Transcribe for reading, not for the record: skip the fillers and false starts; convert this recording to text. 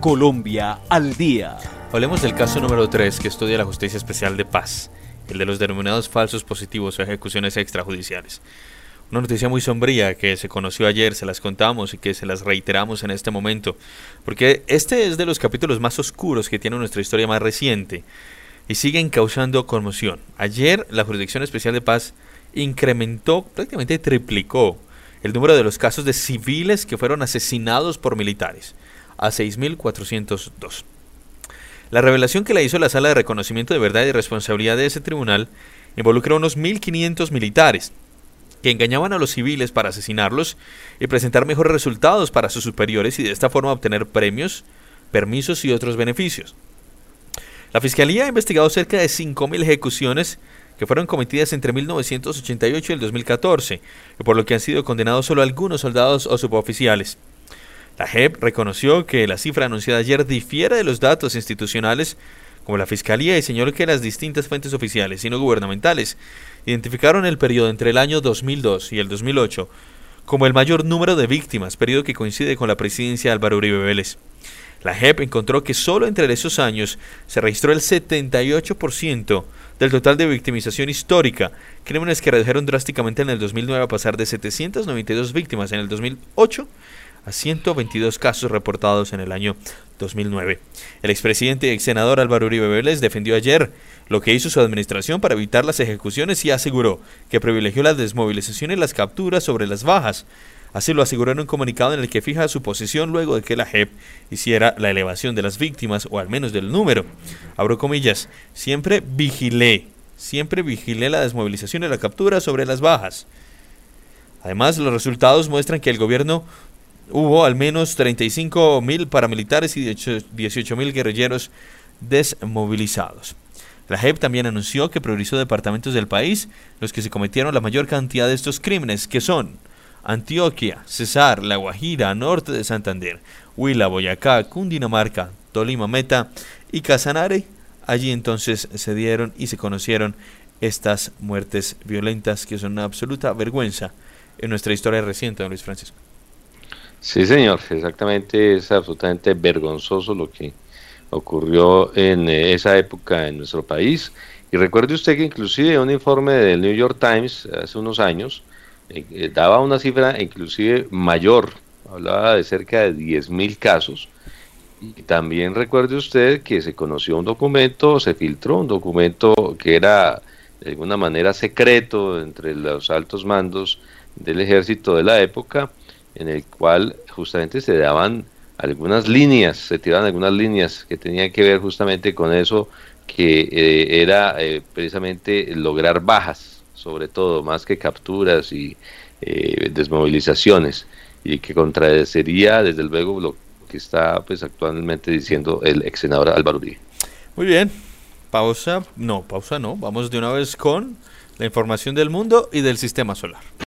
Colombia al día. Hablemos del caso número 3 que estudia la Justicia Especial de Paz, el de los denominados falsos positivos o ejecuciones extrajudiciales. Una noticia muy sombría que se conoció ayer, se las contamos y que se las reiteramos en este momento, porque este es de los capítulos más oscuros que tiene nuestra historia más reciente y siguen causando conmoción. Ayer la Jurisdicción Especial de Paz incrementó, prácticamente triplicó, el número de los casos de civiles que fueron asesinados por militares a 6.402. La revelación que le hizo la Sala de Reconocimiento de Verdad y Responsabilidad de ese tribunal involucra a unos 1.500 militares que engañaban a los civiles para asesinarlos y presentar mejores resultados para sus superiores y de esta forma obtener premios, permisos y otros beneficios. La Fiscalía ha investigado cerca de 5.000 ejecuciones que fueron cometidas entre 1988 y el 2014, y por lo que han sido condenados solo algunos soldados o suboficiales. La JEP reconoció que la cifra anunciada ayer difiere de los datos institucionales, como la Fiscalía, y señaló que las distintas fuentes oficiales y no gubernamentales identificaron el periodo entre el año 2002 y el 2008 como el mayor número de víctimas, periodo que coincide con la presidencia de Álvaro Uribe Vélez. La JEP encontró que solo entre esos años se registró el 78% del total de victimización histórica, crímenes que redujeron drásticamente en el 2009 a pasar de 792 víctimas en el 2008 a 122 casos reportados en el año 2009. El expresidente y ex senador Álvaro Uribe Vélez defendió ayer lo que hizo su administración para evitar las ejecuciones y aseguró que privilegió la desmovilización y las capturas sobre las bajas. Así lo aseguró en un comunicado en el que fija su posición luego de que la JEP hiciera la elevación de las víctimas, o al menos del número. Abro comillas, siempre vigilé la desmovilización y la captura sobre las bajas. Además, los resultados muestran que el gobierno hubo al menos 35.000 paramilitares y 18.000 guerrilleros desmovilizados. La JEP también anunció que priorizó departamentos del país los que se cometieron la mayor cantidad de estos crímenes, que son Antioquia, Cesar, La Guajira, norte de Santander, Huila, Boyacá, Cundinamarca, Tolima, Meta y Casanare. Allí entonces se dieron y se conocieron estas muertes violentas que son una absoluta vergüenza en nuestra historia reciente, don Luis Francisco. Sí, señor, exactamente, es absolutamente vergonzoso lo que ocurrió en esa época en nuestro país. Y recuerde usted que inclusive un informe del New York Times hace unos años daba una cifra inclusive mayor, hablaba de cerca de 10.000 casos. Y también recuerde usted que se conoció un documento, se filtró un documento que era de alguna manera secreto entre los altos mandos del ejército de la época, en el cual justamente se daban algunas líneas, se tiraban algunas líneas que tenían que ver justamente con eso, que era precisamente lograr bajas, sobre todo, más que capturas y desmovilizaciones, y que contradecería desde luego lo que está pues actualmente diciendo el ex senador Álvaro Uribe. Muy bien, pausa no, vamos de una vez con la información del mundo y del sistema solar.